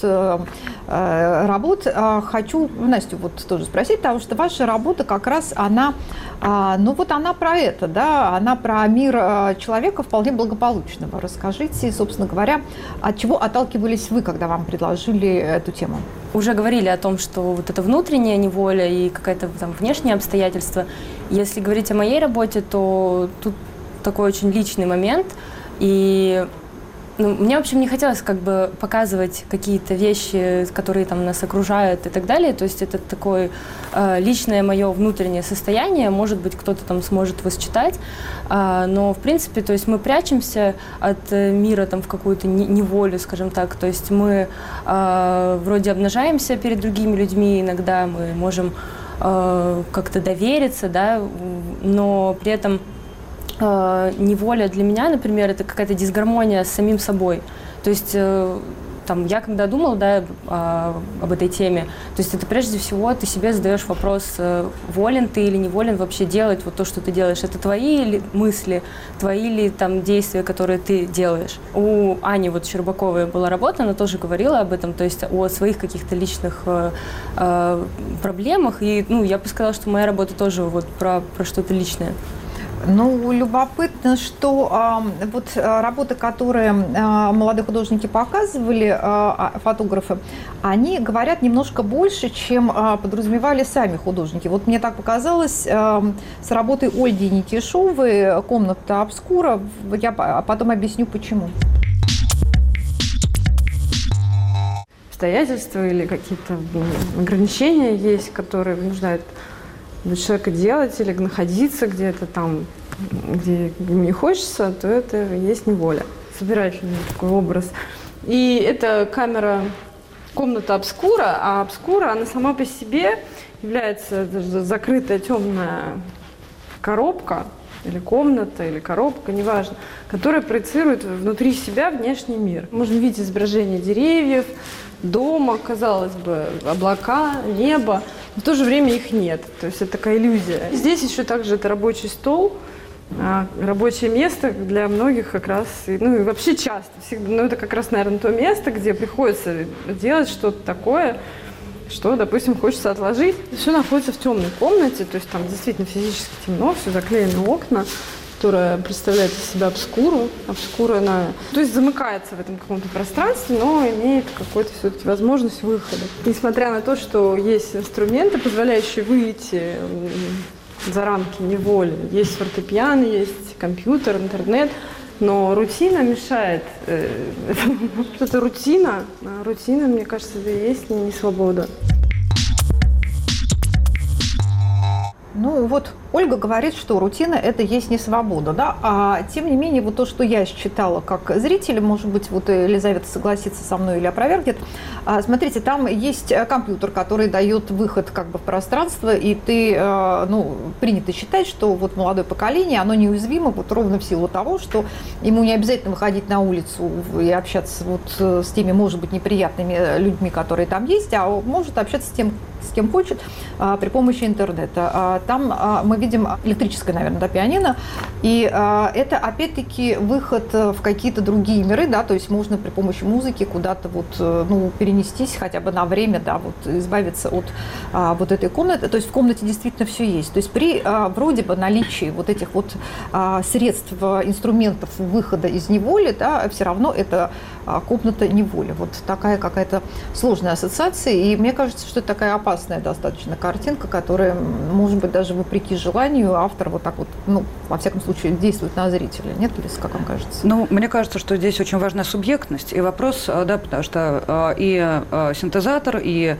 работ. Хочу Настю тоже спросить, потому что ваша работа как раз, она про это, она про мир человека вполне благополучного. Расскажите, собственно говоря, от чего отталкивались вы, когда вам предложили эту тему? Уже говорили о том, что это внутренняя неволя и какое-то внешнее обстоятельство. Если говорить о моей работе, то тут такой очень личный момент. И Ну, мне, в общем, не хотелось как бы показывать какие-то вещи, которые там нас окружают и так далее. То есть это такое личное мое внутреннее состояние. Может быть, кто-то там сможет его считать. Но, в принципе, то есть мы прячемся от мира там в какую-то неволю, скажем так. То есть мы вроде обнажаемся перед другими людьми. Иногда мы можем как-то довериться, да, но при этом неволя для меня, например, это какая-то дисгармония с самим собой. То есть там, я когда думала, да, об этой теме, то есть это прежде всего ты себе задаешь вопрос, волен ты или не волен вообще делать вот то, что ты делаешь. Это твои ли мысли, твои ли там действия, которые ты делаешь. У Ани вот Щербаковой была работа, она тоже говорила об этом, то есть о своих каких-то личных проблемах. И ну, я бы сказала, что моя работа тоже вот про что-то личное. Ну, любопытно, что вот работы, которые молодые художники показывали, фотографы, они говорят немножко больше, чем подразумевали сами художники. Вот мне так показалось с работой Ольги Нетешовой «Комната обскура». Я потом объясню, почему. Обстоятельства или какие-то ограничения есть, которые вынуждают человека делать или находиться где-то там, где ему не хочется, то это есть неволя. Собирать такой образ. И это камера «Комната обскура», а обскура, она сама по себе является закрытая темная коробка, или комната, или коробка, неважно, которая проецирует внутри себя внешний мир. Можно видеть изображение деревьев, дома, казалось бы, облака, небо, но в то же время их нет. То есть это такая иллюзия. Здесь еще также это рабочий стол, рабочее место для многих как раз, ну и вообще часто, всегда, ну это как раз, наверное, то место, где приходится делать что-то такое, что, допустим, хочется отложить. Все находится в темной комнате, то есть там действительно физически темно, все заклеены окна, которая представляет из себя обскуру. Обскура, она, то есть замыкается в этом каком-то пространстве, но имеет какую-то все-таки возможность выхода. Несмотря на то, что есть инструменты, позволяющие выйти за рамки неволи. Есть фортепиано, есть компьютер, интернет, но рутина мешает. Это рутина. А рутина, мне кажется, это и есть не свобода. Ну вот Ольга говорит, что рутина – это есть не свобода, да? А тем не менее, вот то, что я считала как зритель, может быть, вот Елизавета согласится со мной или опровергнет. Смотрите, там есть компьютер, который дает выход как бы в пространство, и ты, ну, принято считать, что вот молодое поколение, оно неуязвимо вот ровно в силу того, что ему не обязательно выходить на улицу и общаться вот с теми, может быть, неприятными людьми, которые там есть, а может общаться с тем, с кем хочет, при помощи интернета. Там мы видим электрическое, наверное, да, пианино, и это, опять-таки, выход в какие-то другие миры, да, то есть можно при помощи музыки куда-то вот, ну, перенестись хотя бы на время, да, вот избавиться от вот этой комнаты, то есть в комнате действительно все есть, то есть при вроде бы наличии вот этих вот средств, инструментов выхода из неволи, да, все равно это комната неволи, вот такая какая-то сложная ассоциация, и мне кажется, что это такая опасная достаточно картинка, которая, может быть, даже вопреки желанию автор вот так вот, ну, во всяком случае, действует на зрителя. Нет, Лиз, как вам кажется? Ну, мне кажется, что здесь очень важна субъектность и вопрос, да, потому что и синтезатор, и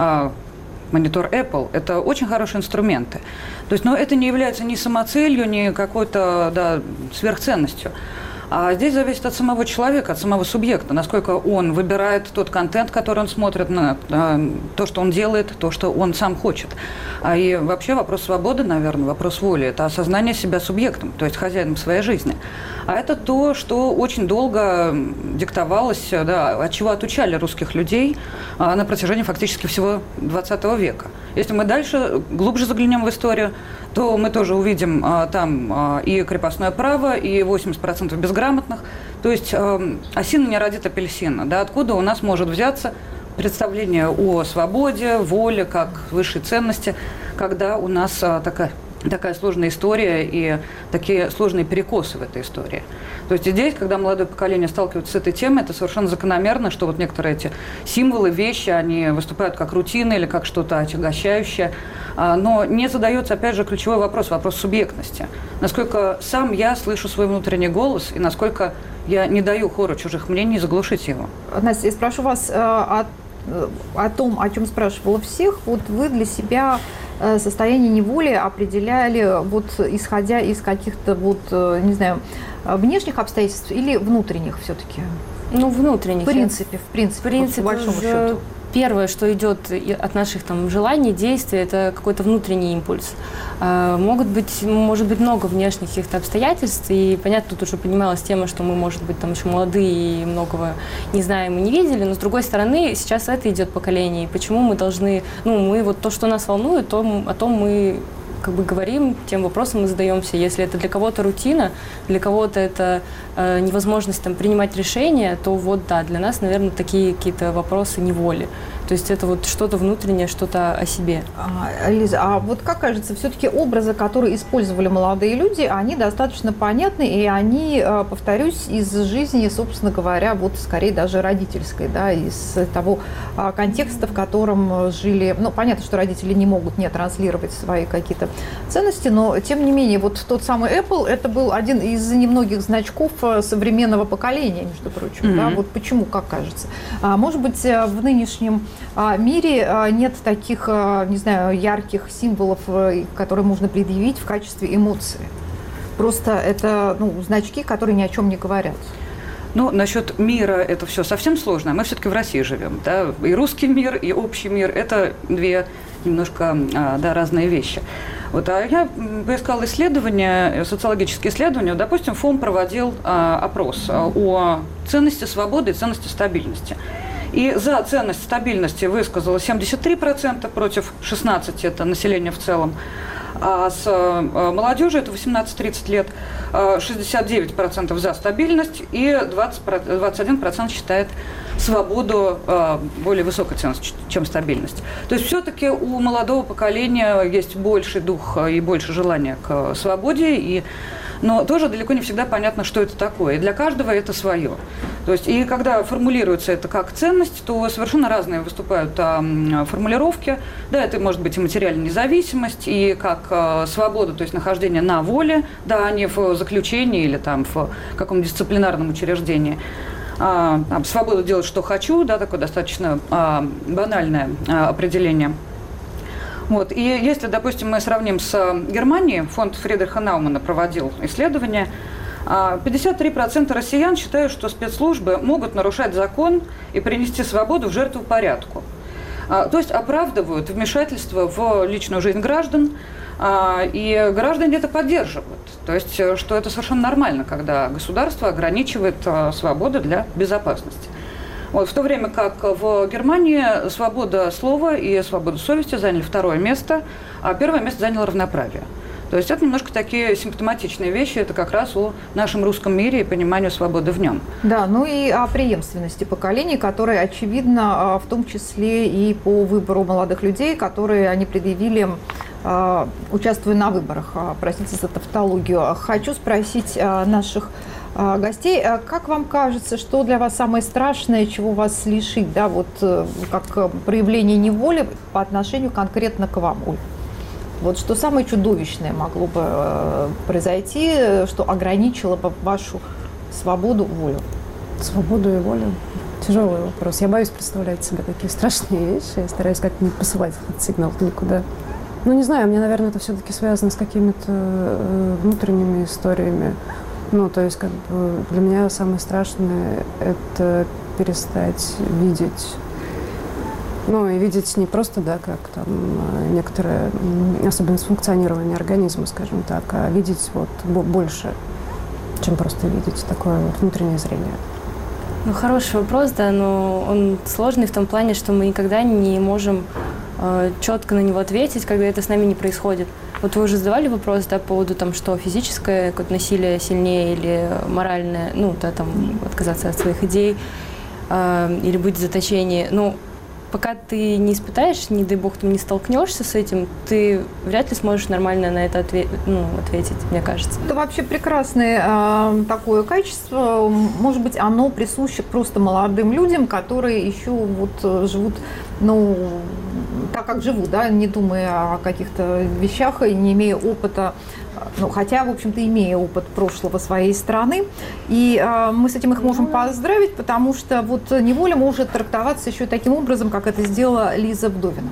монитор Apple – это очень хорошие инструменты. То есть, но это не является ни самоцелью, ни какой-то, да, сверхценностью. А здесь зависит от самого человека, от самого субъекта, насколько он выбирает тот контент, который он смотрит, на то, что он делает, то, что он сам хочет. И вообще вопрос свободы, наверное, вопрос воли – это осознание себя субъектом, то есть хозяином своей жизни. А это то, что очень долго диктовалось, да, от чего отучали русских людей на протяжении фактически всего 20 века. Если мы дальше, глубже заглянем в историю, то мы тоже увидим там и крепостное право, и 80% безграмотных. То есть осина не родит апельсина. Да? Откуда у нас может взяться представление о свободе, воле, как высшей ценности, когда у нас такая такая сложная история и такие сложные перекосы в этой истории. То есть здесь, когда молодое поколение сталкивается с этой темой, это совершенно закономерно, что вот некоторые эти символы, вещи, они выступают как рутина или как что-то отягощающее, но не задается, опять же, ключевой вопрос субъектности. Насколько сам я слышу свой внутренний голос и насколько я не даю хору чужих мнений заглушить его. Настя, я спрошу вас о том, о чем спрашивала всех. Вот вы для себя состояние неволи определяли вот исходя из каких-то вот, не знаю, внешних обстоятельств или внутренних все-таки? Ну, внутренних. В принципе, по большому счету. Первое, что идет от наших там желаний, действий, это какой-то внутренний импульс. Может быть много внешних каких-то обстоятельств, и понятно, тут уже поднималась тема, что мы, может быть, там еще молодые и многого не знаем и не видели, но с другой стороны, сейчас это идет поколение, и почему мы должны, мы вот то, что нас волнует, о том мы как бы говорим, тем вопросом мы задаемся. Если это для кого-то рутина, для кого-то это невозможность там принимать решения, то вот да, для нас, наверное, такие какие-то вопросы неволи. То есть это вот что-то внутреннее, что-то о себе. Лиза, а вот как кажется, все-таки образы, которые использовали молодые люди, они достаточно понятны, и они, повторюсь, из жизни, собственно говоря, вот скорее даже родительской, да, из того контекста, в котором жили. Ну, понятно, что родители не могут не транслировать свои какие-то ценности, но, тем не менее, вот тот самый Apple, это был один из немногих значков современного поколения, между прочим. Да? Вот почему, как кажется. Может быть, в нынешнем мире нет таких, не знаю, ярких символов, которые можно предъявить в качестве эмоции. Просто это значки, которые ни о чем не говорят. Ну, насчет мира это все совсем сложно. Мы все-таки в России живем. Да? И русский мир, и общий мир – это две немножко разные вещи. Вот, а я поискала исследования, социологические исследования. Допустим, ФОМ проводил опрос о ценности свободы и ценности стабильности. И за ценность стабильности высказало 73% против 16%, это население в целом. А с молодежью, это 18-30 лет, 69% за стабильность и 21% считает свободу более высокой ценностью, чем стабильность. То есть все-таки у молодого поколения есть больший дух и больше желания к свободе, но тоже далеко не всегда понятно, что это такое. И для каждого это свое. То есть, и когда формулируется это как ценность, то совершенно разные выступают формулировки. Да, это может быть и материальная независимость, и как свобода, то есть нахождение на воле, да, а не в заключении или там в каком-то дисциплинарном учреждении. Свобода делать, что хочу, да, такое достаточно банальное определение. Вот. И если, допустим, мы сравним с Германией, фонд Фридриха Наумана проводил исследование, 53% россиян считают, что спецслужбы могут нарушать закон и принести свободу в жертву порядку. То есть оправдывают вмешательство в личную жизнь граждан, и граждане это поддерживают. То есть, что это совершенно нормально, когда государство ограничивает свободу для безопасности. Вот, в то время как в Германии свобода слова и свобода совести заняли второе место, а первое место заняло равноправие. То есть это немножко такие симптоматичные вещи, это как раз о нашем русском мире и пониманию свободы в нем. Да, ну и о преемственности поколений, которая очевидна в том числе и по выбору молодых людей, которые они предъявили, участвуя на выборах. Простите за тавтологию. Хочу спросить наших гостей, как вам кажется, что для вас самое страшное, чего вас лишит, да, вот как проявление неволи по отношению конкретно к вам, Оль? Вот что самое чудовищное могло бы произойти, что ограничило бы вашу свободу, волю? Свободу и волю? Тяжелый вопрос. Я боюсь представлять себе такие страшные вещи. Я стараюсь как-то не посылать этот сигнал никуда. Ну, не знаю, мне, наверное, это все-таки связано с какими-то внутренними историями. Ну, то есть, как бы, для меня самое страшное – это перестать видеть. Ну, и видеть не просто, да, как там некоторая особенность функционирования организма, скажем так, а видеть вот больше, чем просто видеть такое вот внутреннее зрение. Ну, хороший вопрос, да, но он сложный в том плане, что мы никогда не можем четко на него ответить, когда это с нами не происходит. Вот вы уже задавали вопрос, да, по поводу там, что физическое какое-то насилие сильнее или моральное, ну, да, там, отказаться от своих идей или быть в заточении. Ну, пока ты не испытаешь, не дай бог, ты не столкнешься с этим, ты вряд ли сможешь нормально на это ответить, мне кажется. Это вообще прекрасное такое качество. Может быть, оно присуще просто молодым людям, которые еще вот живут, ну, так как живут, да, не думая о каких-то вещах и не имея опыта. Ну, хотя, в общем-то, имея опыт прошлого своей страны. И мы с этим их можем поздравить, потому что вот неволя может трактоваться еще таким образом, как это сделала Лиза Вдовина.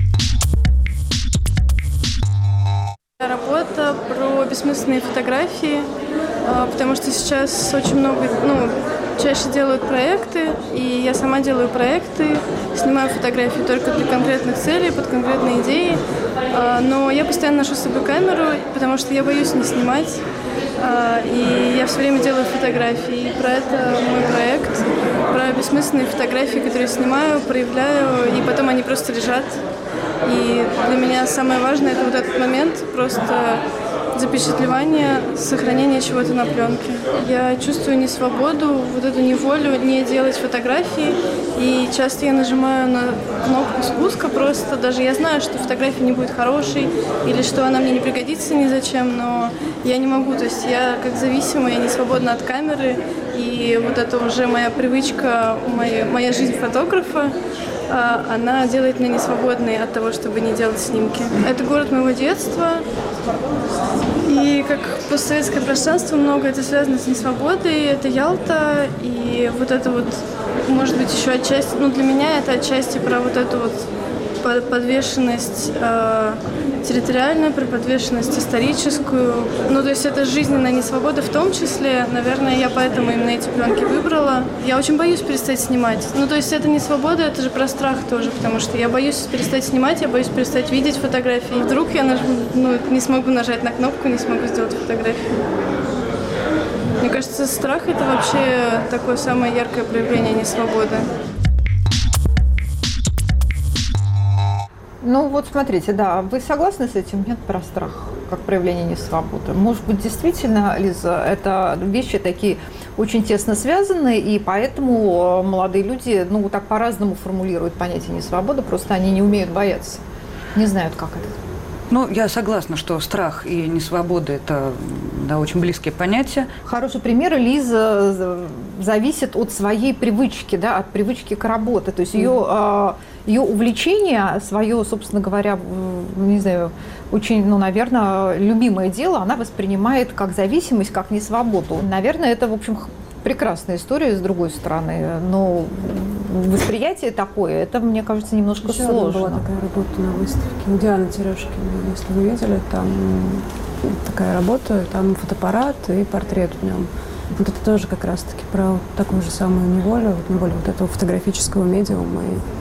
Работа про бессмысленные фотографии, потому что сейчас очень много, чаще делают проекты, и я сама делаю проекты, снимаю фотографии только для конкретных целей, под конкретные идеи, но я постоянно ношу с собой камеру, потому что я боюсь не снимать, и я все время делаю фотографии. И про это мой проект, про бессмысленные фотографии, которые снимаю, проявляю, и потом они просто лежат. И для меня самое важное – это вот этот момент, просто запечатлевание, сохранение чего-то на пленке. Я чувствую несвободу, вот эту неволю не делать фотографии, и часто я нажимаю на кнопку спуска просто, даже я знаю, что фотография не будет хорошей, или что она мне не пригодится ни зачем, но я не могу, то есть я как зависимая, я не свободна от камеры, и вот это уже моя привычка, моя жизнь фотографа, она делает меня несвободной от того, чтобы не делать снимки. Это город моего детства, и как постсоветское пространство много это связано с несвободой, это Ялта, и вот это вот, может быть, еще отчасти, для меня это отчасти про вот эту вот подвешенность территориальную, про подвешенность историческую. То есть это жизненная несвобода в том числе. Наверное, я поэтому именно эти пленки выбрала. Я очень боюсь перестать снимать. То есть это не свобода, это же про страх тоже, потому что я боюсь перестать снимать, я боюсь перестать видеть фотографии. Вдруг я не смогу нажать на кнопку, не смогу сделать фотографию. Мне кажется, страх – это вообще такое самое яркое проявление несвободы. Вот смотрите, да, вы согласны с этим? Нет, про страх как проявление несвободы. Может быть, действительно, Лиза, это вещи такие очень тесно связаны, и поэтому молодые люди, так по-разному формулируют понятие несвободы, просто они не умеют бояться, не знают, как это. Я согласна, что страх и несвобода – это очень близкие понятия. Хороший пример. Лиза зависит от своей привычки, от привычки к работе. То есть ее увлечение, свое, собственно говоря, не знаю, очень, наверное, любимое дело, она воспринимает как зависимость, как несвободу. Наверное, это, в общем, прекрасная история с другой стороны, но восприятие такое, это, мне кажется, немножко еще сложно. Была такая работа на выставке у Дианы Терешкиной, если вы видели, там такая работа, там фотоаппарат и портрет в нем. Вот это тоже как раз-таки про такую же самую неволю, неволю вот этого фотографического медиума.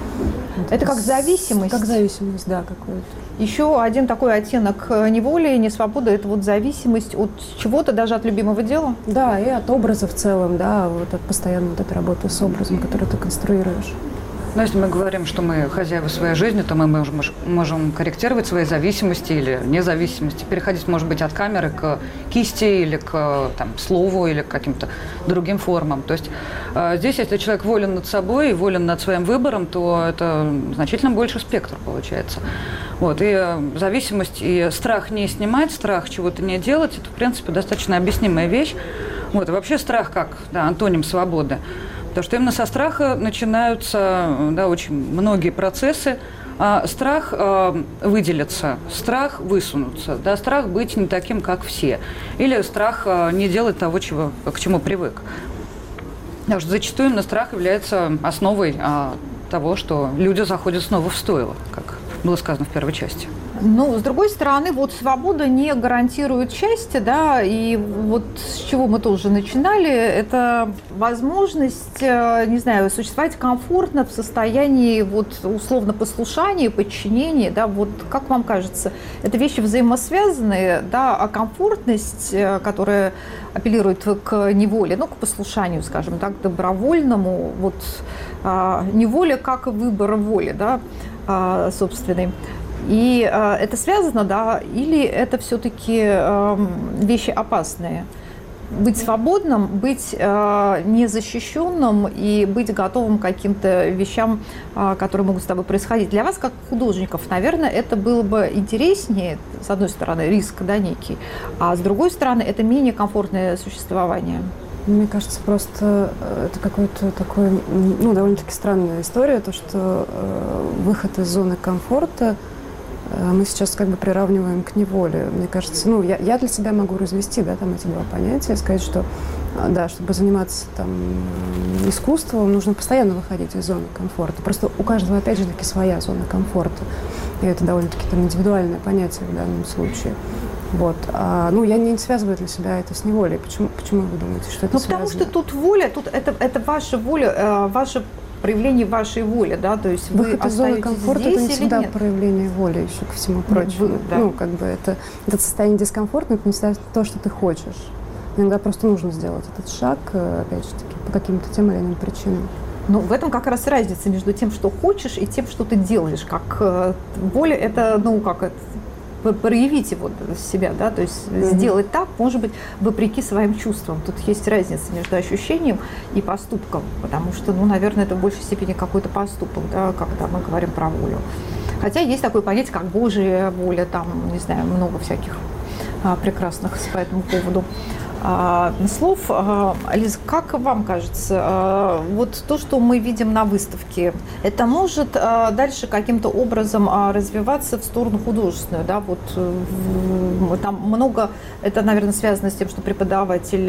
Это как зависимость? Как зависимость, да, какую-то. Еще один такой оттенок неволи, несвободы – это вот зависимость от чего-то, даже от любимого дела? Да, и от образа в целом, да, от постоянно вот этой работы с образом, который ты конструируешь. Но если мы говорим, что мы хозяева своей жизни, то мы можем корректировать свои зависимости или независимости, переходить, может быть, от камеры к кисти или к слову или к каким-то другим формам. То есть здесь, если человек волен над собой и волен над своим выбором, то это значительно больше спектр получается. И зависимость и страх не снимать, страх чего-то не делать, это, в принципе, достаточно объяснимая вещь. И вообще страх как антоним свободы. Потому что именно со страха начинаются очень многие процессы. Страх выделиться, страх высунуться, страх быть не таким, как все. Или страх не делать того, к чему привык. Потому что зачастую именно страх является основой того, что люди заходят снова в стойло, как было сказано в первой части. С другой стороны, свобода не гарантирует счастье, и с чего мы тоже начинали, это возможность, не знаю, существовать комфортно в состоянии условно послушания, подчинения, как вам кажется, это вещи взаимосвязанные, а комфортность, которая апеллирует к неволе, к послушанию, скажем так, добровольному, неволя как выбор воли, собственной. И это связано, или это все-таки вещи опасные? быть свободным, быть незащищенным и быть готовым к каким-то вещам, которые могут с тобой происходить. Для вас, как художников, наверное, это было бы интереснее, с одной стороны, риск, да, некий, а с другой стороны, это менее комфортное существование. Мне кажется, просто это какой-то такой, ну, довольно-таки странная история, то, что выход из зоны комфорта мы сейчас как бы приравниваем к неволе. Мне кажется, ну, я для себя могу развести, да, там эти два понятия, сказать, что, да, чтобы заниматься там искусством, нужно постоянно выходить из зоны комфорта. Просто у каждого, опять же таки, своя зона комфорта. И это довольно-таки там индивидуальное понятие в данном случае. Вот. Ну, я не связываю для себя это с неволей. Почему вы думаете, что это связано? Потому что тут воля, тут это ваша воля, ваше проявление вашей воли, да, то есть вы выход из зоны комфорта — это не всегда нет? проявление воли, еще ко всему прочему. Да. Ну, как бы это состояние дискомфорта, это не всегда то, что ты хочешь. Иногда просто нужно сделать этот шаг, опять же таки, по каким-то тем или иным причинам. Ну, в этом как раз разница между тем, что хочешь, и тем, что ты делаешь. Как воля — это, ну, как это, проявите вот себя, да, то есть сделать так, может быть, вопреки своим чувствам. Тут есть разница между ощущением и поступком, потому что, ну, наверное, это в большей степени какой-то поступок, да, когда мы говорим про волю. Хотя есть такое понятие, как Божья воля, там, не знаю, много всяких прекрасных по этому поводу слов. Лиз, как вам кажется, вот то, что мы видим на выставке, это может дальше каким-то образом развиваться в сторону художественную, да, вот там много, это, наверное, связано с тем, что преподаватель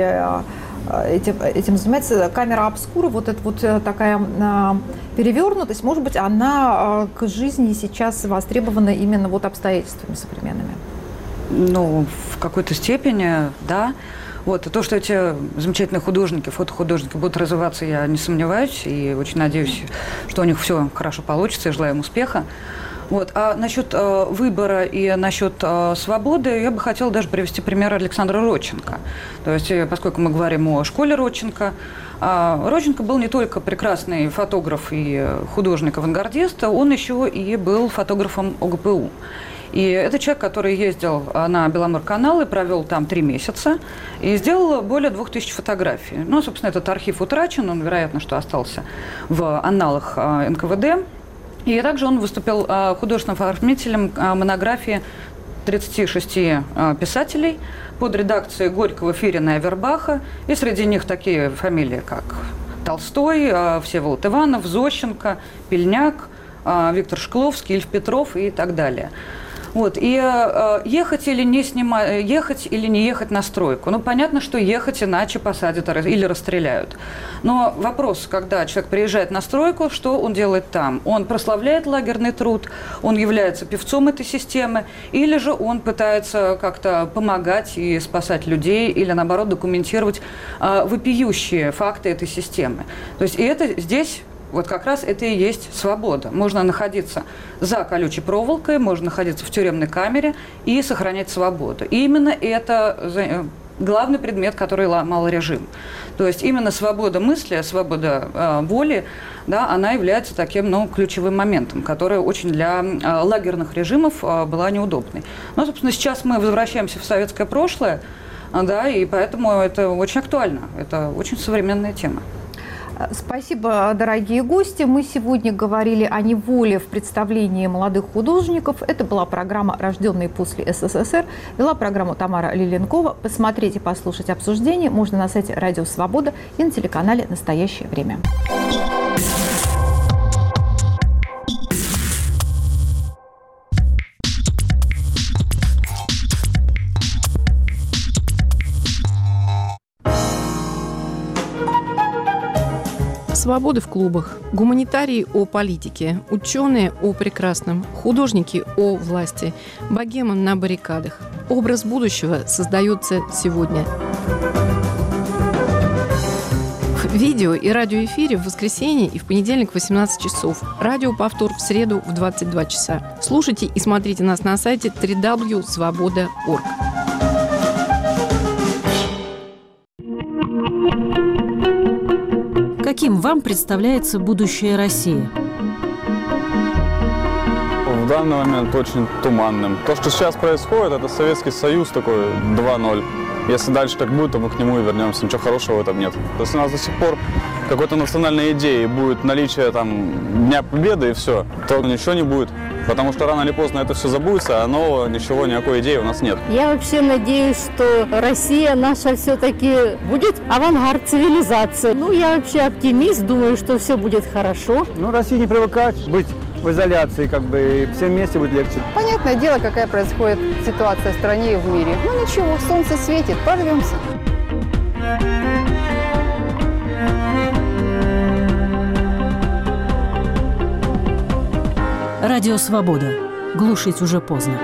этим занимается, камера обскура, вот это вот такая перевернутость, может быть, она к жизни сейчас востребована именно вот обстоятельствами современными? Ну, в какой-то степени, да. Вот, и то, что эти замечательные художники, фотохудожники будут развиваться, я не сомневаюсь, и очень надеюсь, что у них все хорошо получится, и желаю им успеха. Вот. А насчет выбора и насчет свободы я бы хотела даже привести пример Александра Родченко. То есть, поскольку мы говорим о школе Родченко, Родченко был не только прекрасный фотограф и художник-авангардист, он еще и был фотографом ОГПУ. И это человек, который ездил на Беломор-канал и провел там 3 месяца и сделал более 2000 фотографий. Ну, собственно, этот архив утрачен, он, вероятно, что остался в анналах НКВД. И также он выступил художественным оформителем монографии 36 писателей под редакцией Горького, Фирина и Авербаха. И среди них такие фамилии, как Толстой, Всеволод Иванов, Зощенко, Пельняк, Виктор Шкловский, Ильф Петров и так далее. Вот. И ехать или не ехать на стройку. Ну, понятно, что ехать, иначе посадят или расстреляют. Но вопрос, когда человек приезжает на стройку, что он делает там? Он прославляет лагерный труд, он является певцом этой системы, или же он пытается как-то помогать и спасать людей, или, наоборот, документировать вопиющие факты этой системы. То есть и это здесь... Вот как раз это и есть свобода. Можно находиться за колючей проволокой, можно находиться в тюремной камере и сохранять свободу. И именно это главный предмет, который ломал режим. То есть именно свобода мысли, свобода воли, да, она является таким, ну, ключевым моментом, который очень для лагерных режимов была неудобной. Но, собственно, сейчас мы возвращаемся в советское прошлое, да, и поэтому это очень актуально. Это очень современная тема. Спасибо, дорогие гости. Мы сегодня говорили о неволе в представлении молодых художников. Это была программа «Рожденные после СССР». Вела программу Тамара Лиленкова. Посмотреть и послушать обсуждение можно на сайте «Радио Свобода» и на телеканале «Настоящее время». Свободы в клубах, гуманитарии о политике, ученые о прекрасном, художники о власти, богема на баррикадах. Образ будущего создается сегодня. В видео и радиоэфире в воскресенье и в понедельник в 18 часов. Радиоповтор в среду в 22 часа. Слушайте и смотрите нас на сайте www.svoboda.org. Каким вам представляется будущее России? В данный момент очень туманным. То, что сейчас происходит, это Советский Союз такой 2.0. Если дальше так будет, то мы к нему и вернемся. Ничего хорошего в этом нет. Если у нас до сих пор какой-то национальной идеи будет наличие там Дня Победы и все, то ничего не будет. Потому что рано или поздно это все забудется, а нового ничего, никакой идеи у нас нет. Я вообще надеюсь, что Россия наша все-таки будет авангард цивилизации. Ну, я вообще оптимист, думаю, что все будет хорошо. Ну, Россия не привыкает быть в изоляции, как бы, и всем вместе будет легче. Понятное дело, какая происходит ситуация в стране и в мире. Ну ничего, солнце светит, порвемся. Радио «Свобода». Глушить уже поздно.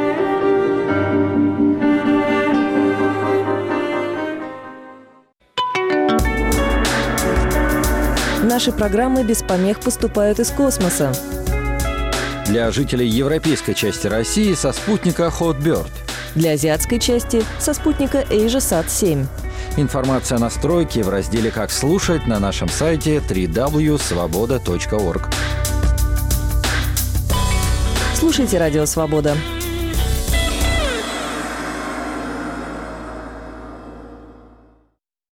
Наши программы без помех поступают из космоса. Для жителей европейской части России со спутника Hotbird. Для азиатской части со спутника AsiaSat-7. Информация о настройке в разделе «Как слушать» на нашем сайте www.svoboda.org. Слушайте «Радио Свобода».